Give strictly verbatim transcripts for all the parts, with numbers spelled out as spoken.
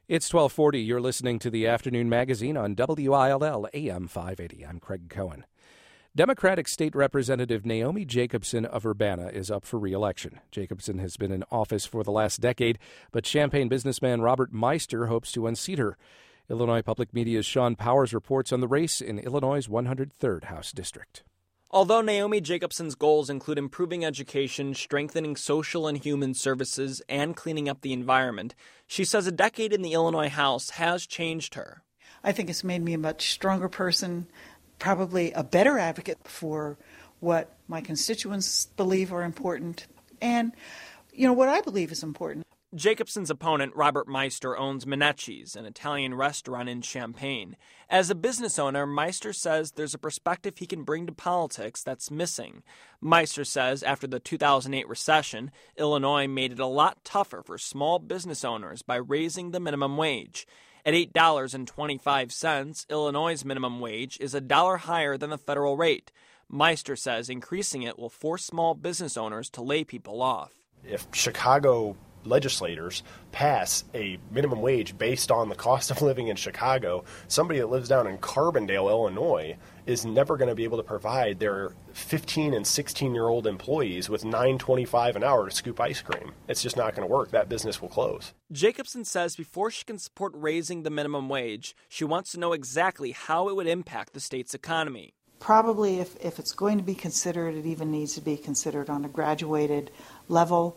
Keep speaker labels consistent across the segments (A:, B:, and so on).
A: It's twelve forty. You're listening to the Afternoon Magazine on W I L L A M five eighty. I'm Craig Cohen. Democratic State Representative Naomi Jacobson of Urbana is up for re-election. Jacobson has been in office for the last decade, but Champaign businessman Robert Meister hopes to unseat her. Illinois Public Media's Sean Powers reports on the race in Illinois' one hundred third House District.
B: Although Naomi Jacobson's goals include improving education, strengthening social and human services, and cleaning up the environment, she says a decade in the Illinois House has changed her.
C: I think it's made me a much stronger person, probably a better advocate for what my constituents believe are important, and, you know, what I believe is important.
B: Jacobson's opponent, Robert Meister, owns Menecci's, an Italian restaurant in Champaign. As a business owner, Meister says there's a perspective he can bring to politics that's missing. Meister says after the two thousand eight recession, Illinois made it a lot tougher for small business owners by raising the minimum wage. At eight dollars and twenty-five cents, Illinois' minimum wage is a dollar higher than the federal rate. Meister says increasing it will force small business owners to lay people off.
D: If Chicago legislators pass a minimum wage based on the cost of living in Chicago, somebody that lives down in Carbondale, Illinois, is never going to be able to provide their fifteen and sixteen-year-old employees with nine twenty-five an hour to scoop ice cream. It's just not going to work. That business will close.
B: Jacobson says before she can support raising the minimum wage, she wants to know exactly how it would impact the state's economy.
C: Probably if, if it's going to be considered, it even needs to be considered on a graduated level.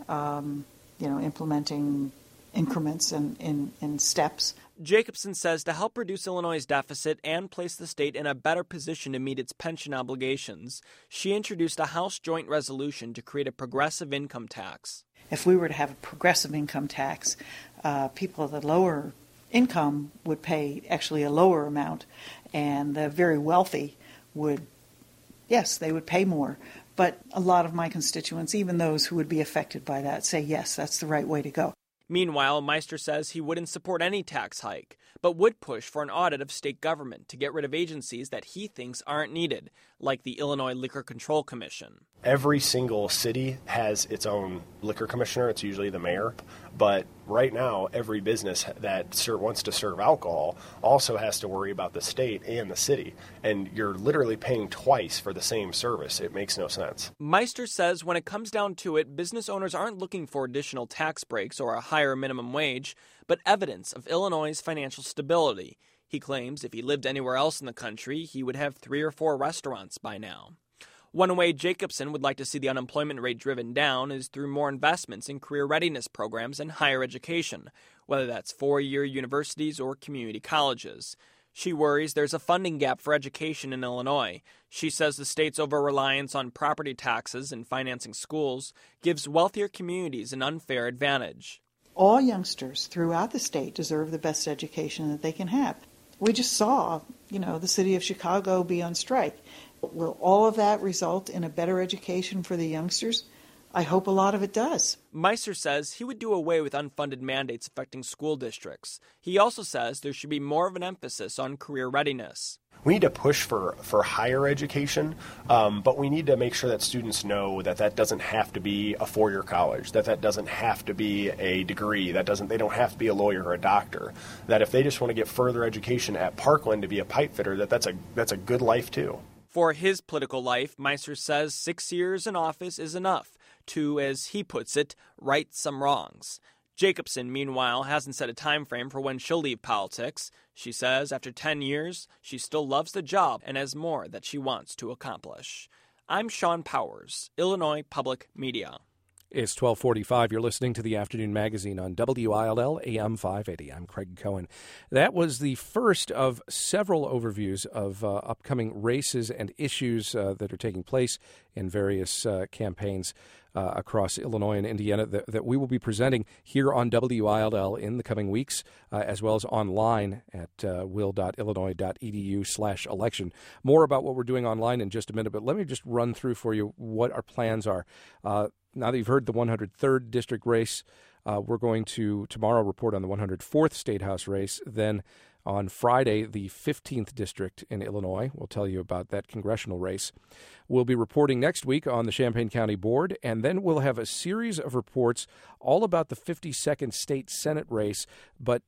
C: Um, you know, implementing increments and in, in, in steps.
B: Jacobson says to help reduce Illinois' deficit and place the state in a better position to meet its pension obligations, she introduced a House joint resolution to create a progressive income tax.
C: If we were to have a progressive income tax, uh, people at the lower income would pay actually a lower amount, and the very wealthy would, yes, they would pay more. But a lot of my constituents, even those who would be affected by that, say, yes, that's the right way to go.
B: Meanwhile, Meister says he wouldn't support any tax hike, but would push for an audit of state government to get rid of agencies that he thinks aren't needed, like the Illinois Liquor Control Commission.
D: Every single city has its own liquor commissioner. It's usually the mayor. But right now, every business that ser- wants to serve alcohol also has to worry about the state and the city. And you're literally paying twice for the same service. It makes no sense.
B: Meister says when it comes down to it, business owners aren't looking for additional tax breaks or a higher minimum wage, but evidence of Illinois' financial stability. He claims if he lived anywhere else in the country, he would have three or four restaurants by now. One way Jacobson would like to see the unemployment rate driven down is through more investments in career readiness programs and higher education, whether that's four-year universities or community colleges. She worries there's a funding gap for education in Illinois. She says the state's over-reliance on property taxes and financing schools gives wealthier communities an unfair advantage.
C: All youngsters throughout the state deserve the best education that they can have. We just saw, you know, the city of Chicago be on strike. Will all of that result in a better education for the youngsters? I hope a lot of it does.
B: Meister says he would do away with unfunded mandates affecting school districts. He also says there should be more of an emphasis on career readiness.
D: We need to push for, for higher education, um, but we need to make sure that students know that that doesn't have to be a four-year college, that that doesn't have to be a degree, that doesn't they don't have to be a lawyer or a doctor, that if they just want to get further education at Parkland to be a pipe fitter, that that's a that's a good life too.
B: For his political life, Meister says six years in office is enough to, as he puts it, right some wrongs. Jacobson, meanwhile, hasn't set a time frame for when she'll leave politics. She says after ten years, she still loves the job and has more that she wants to accomplish. I'm Sean Powers, Illinois Public Media.
A: It's twelve forty-five. You're listening to the Afternoon Magazine on W I L L A M five eighty. I'm Craig Cohen. That was the first of several overviews of uh, upcoming races and issues uh, that are taking place in various uh, campaigns uh, across Illinois and Indiana that, that we will be presenting here on W I L L in the coming weeks, uh, as well as online at uh, will.illinois.edu slash election. More about what we're doing online in just a minute, but let me just run through for you what our plans are. Uh, Now that you've heard the one hundred third district race, uh, we're going to tomorrow report on the one hundred fourth State House race. Then on Friday, the fifteenth district in Illinois. We'll tell you about that congressional race. We'll be reporting next week on the Champaign County Board, and then we'll have a series of reports all about the fifty-second state Senate race, but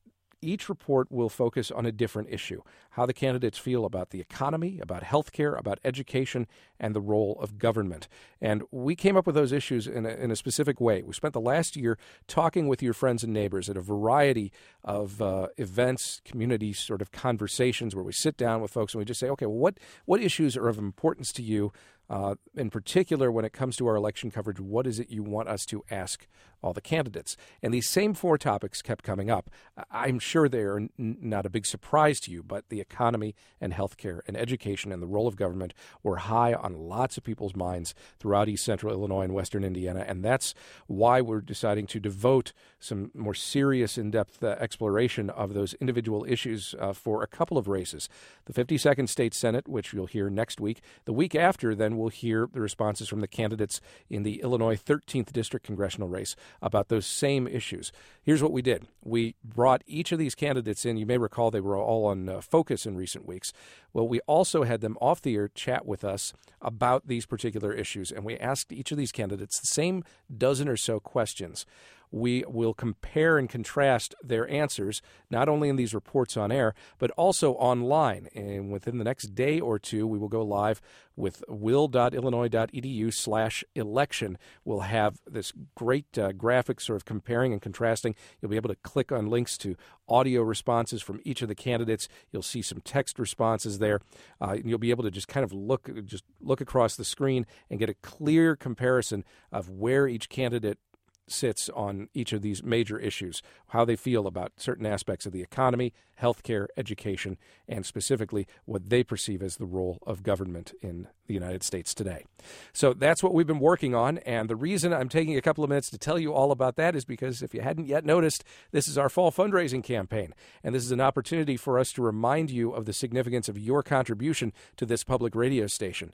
A: each report will focus on a different issue, how the candidates feel about the economy, about health care, about education, and the role of government. And we came up with those issues in a, in a specific way. We spent the last year talking with your friends and neighbors at a variety of uh, events, community sort of conversations where we sit down with folks and we just say, okay, well, what, what issues are of importance to you? Uh, in particular, when it comes to our election coverage, what is it you want us to ask all the candidates? And these same four topics kept coming up. I'm sure they are n- not a big surprise to you, but the economy and healthcare and education and the role of government were high on lots of people's minds throughout East Central Illinois and Western Indiana. And that's why we're deciding to devote some more serious, in-depth uh, exploration of those individual issues uh, for a couple of races. The fifty-second State Senate, which you'll hear next week. The week after, then, we'll hear the responses from the candidates in the Illinois thirteenth District congressional race about those same issues. Here's what we did. We brought each of these candidates in. You may recall they were all on uh, Focus in recent weeks. Well, we also had them off the air chat with us about these particular issues, and we asked each of these candidates the same dozen or so questions. We will compare and contrast their answers, not only in these reports on air, but also online. And within the next day or two, we will go live with will.illinois.edu slash election. We'll have this great uh, graphic sort of comparing and contrasting. You'll be able to click on links to audio responses from each of the candidates. You'll see some text responses there. Uh, and you'll be able to just kind of look, just look across the screen and get a clear comparison of where each candidate sits on each of these major issues, how they feel about certain aspects of the economy, healthcare, education, and specifically what they perceive as the role of government in the United States today. So that's what we've been working on, and the reason I'm taking a couple of minutes to tell you all about that is because if you hadn't yet noticed, this is our fall fundraising campaign, and this is an opportunity for us to remind you of the significance of your contribution to this public radio station.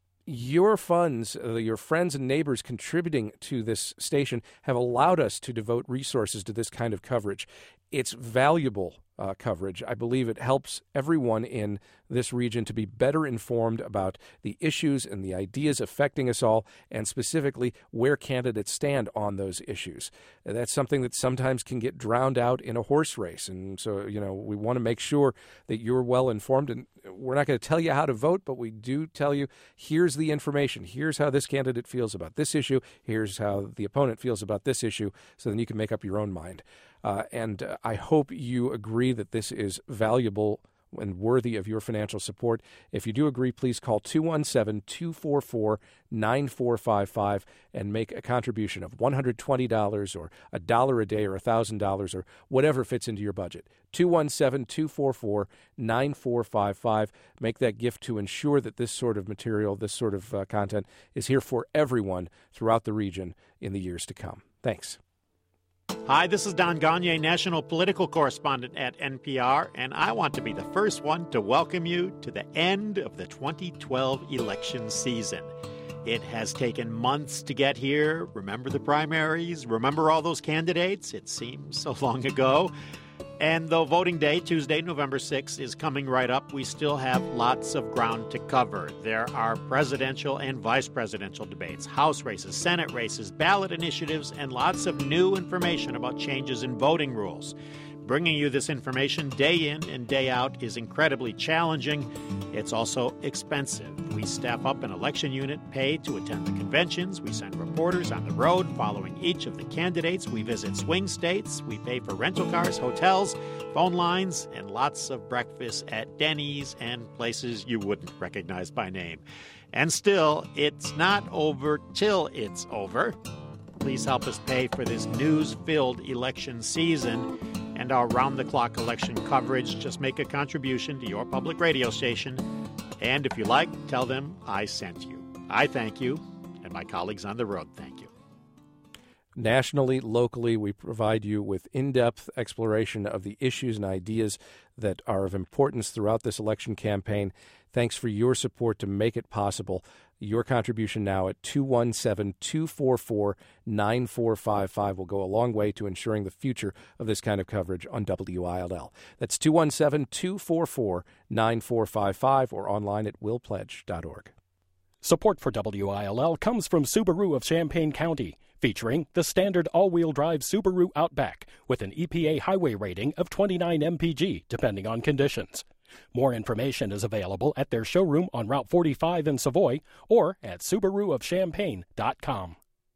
A: Your funds, uh, your friends and neighbors contributing to this station have allowed us to devote resources to this kind of coverage. It's valuable uh, coverage. I believe it helps everyone in this region to be better informed about the issues and the ideas affecting us all, and specifically where candidates stand on those issues. That's something that sometimes can get drowned out in a horse race. And so, you know, we want to make sure that you're well informed. And we're not going to tell you how to vote, but we do tell you, here's the information. Here's how this candidate feels about this issue. Here's how the opponent feels about this issue. So then you can make up your own mind. Uh, and uh, I hope you agree that this is valuable and worthy of your financial support. If you do agree, please call two one seven, two four four, nine four five five and make a contribution of one hundred twenty dollars or a dollar a day or one thousand dollars or whatever fits into your budget. two one seven, two four four, nine four five five. Make that gift to ensure that this sort of material, this sort of uh, content is here for everyone throughout the region in the years to come. Thanks.
E: Hi, this is Don Gagne, national political correspondent at N P R, and I want to be the first one to welcome you to the end of the twenty twelve election season. It has taken months to get here. Remember the primaries? Remember all those candidates? It seems so long ago. And though voting day, Tuesday, November sixth, is coming right up, we still have lots of ground to cover. There are presidential and vice presidential debates, House races, Senate races, ballot initiatives, and lots of new information about changes in voting rules. Bringing you this information day in and day out is incredibly challenging. It's also expensive. We staff up an election unit paid to attend the conventions. We send reporters on the road following each of the candidates. We visit swing states. We pay for rental cars, hotels, phone lines, and lots of breakfast at Denny's and places you wouldn't recognize by name. And still, it's not over till it's over. Please help us pay for this news-filled election season and our round-the-clock election coverage. Just make a contribution to your public radio station. And if you like, tell them I sent you. I thank you, and my colleagues on the road thank you.
A: Nationally, locally, we provide you with in-depth exploration of the issues and ideas that are of importance throughout this election campaign. Thanks for your support to make it possible. Your contribution now at two one seven, two four four, nine four five five will go a long way to ensuring the future of this kind of coverage on W I L L. That's two one seven, two four four, nine four five five or online at will pledge dot org.
F: Support for W I L L comes from Subaru of Champaign County. featuring the standard all-wheel drive Subaru Outback with an E P A highway rating of twenty-nine M P G, depending on conditions. More information is available at their showroom on Route forty-five in Savoy or at Subaru of Champaign dot com.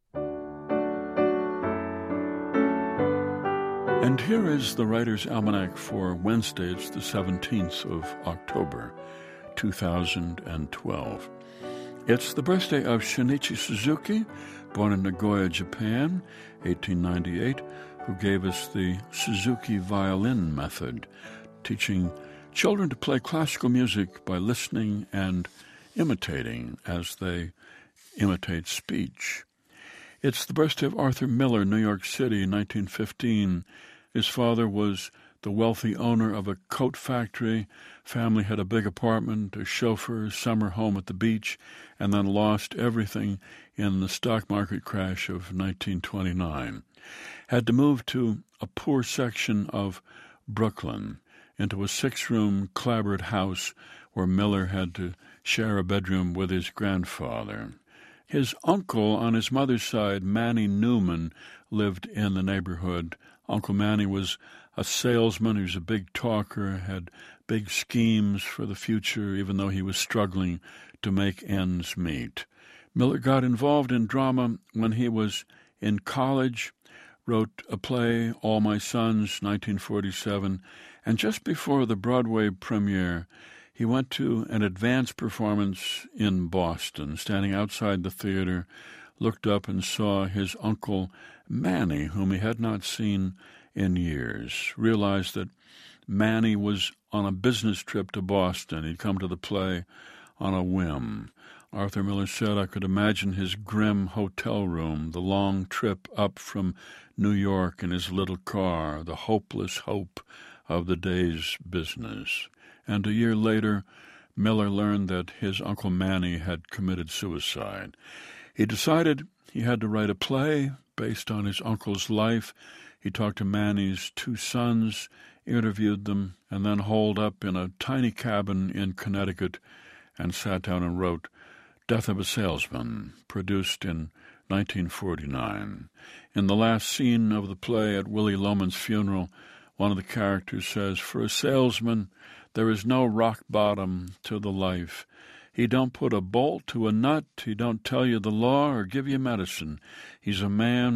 G: And here is the Writer's Almanac for Wednesday. It's the seventeenth of October, two thousand twelve. It's the birthday of Shinichi Suzuki, born in Nagoya, Japan, eighteen ninety-eight, who gave us the Suzuki violin method, teaching children to play classical music by listening and imitating as they imitate speech. It's the birthday of Arthur Miller, New York City, nineteen fifteen. His father was the wealthy owner of a coat factory. Family had a big apartment, a chauffeur, summer home at the beach, and then lost everything in the stock market crash of nineteen twenty-nine. Had to move to a poor section of Brooklyn, into a six-room clapboard house where Miller had to share a bedroom with his grandfather. His uncle on his mother's side, Manny Newman, lived in the neighborhood. Uncle Manny was a salesman. He was a big talker, had big schemes for the future, even though he was struggling to make ends meet. Miller got involved in drama when he was in college, wrote a play, All My Sons, nineteen forty-seven, and just before the Broadway premiere, he went to an advance performance in Boston. Standing outside the theater, looked up and saw his uncle Manny, whom he had not seen in years. Realized that Manny was on a business trip to Boston. He'd come to the play on a whim. Arthur Miller said, I could imagine his grim hotel room, the long trip up from New York in his little car, the hopeless hope of the day's business. And a year later, Miller learned that his Uncle Manny had committed suicide. He decided he had to write a play based on his uncle's life. He talked to Manny's two sons, interviewed them, and then holed up in a tiny cabin in Connecticut and sat down and wrote Death of a Salesman, produced in nineteen forty-nine. In the last scene of the play at Willie Loman's funeral, one of the characters says, for a salesman, there is no rock bottom to the life. He don't put a bolt to a nut. He don't tell you the law or give you medicine. He's a man